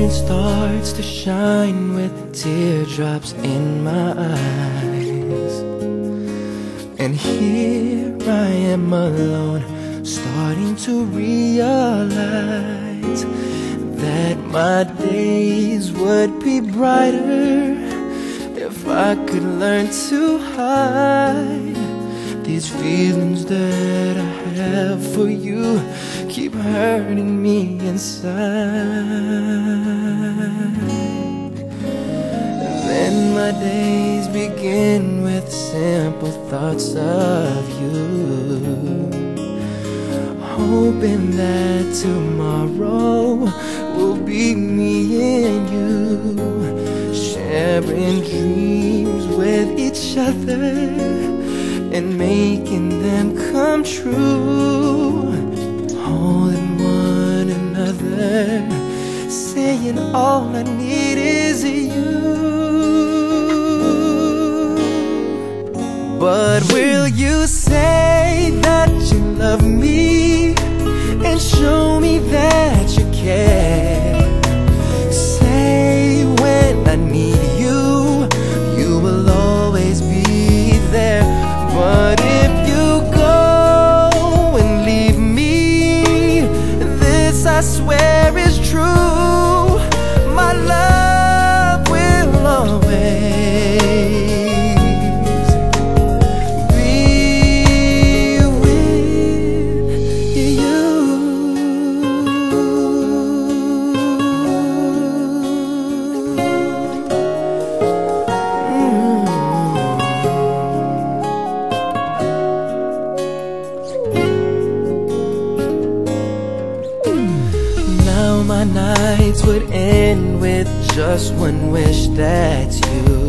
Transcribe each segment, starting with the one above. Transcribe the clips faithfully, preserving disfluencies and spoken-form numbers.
rain starts to shine with teardrops in my eyes, and here I am alone, starting to realize that my days would be brighter if I could learn to hide these feelings that I have for you. Keep hurting me inside. Then my days begin with simple thoughts of you, hoping that tomorrow will be me and you, sharing dreams with each other and making them come true, holding one another, saying all I need is you. But will you say that you love me and show me that you care? Say when I need you, you will always be there. But if you go and leave me, this I swear is true, my love will always be with you. Now my nights would end with just one wish, that's you,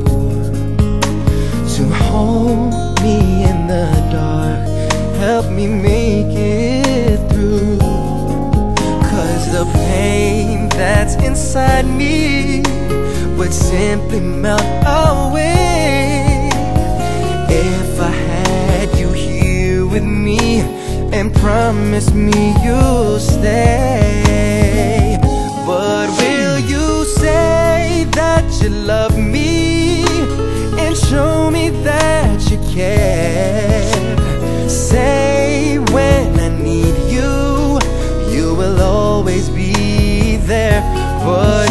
to hold me in the dark, help me make it through. Cause the pain that's inside me would simply melt away if I had you here with me and promise me you'll stay. But will you say that you love me and show me that you care? Say when I need you, you will always be there. But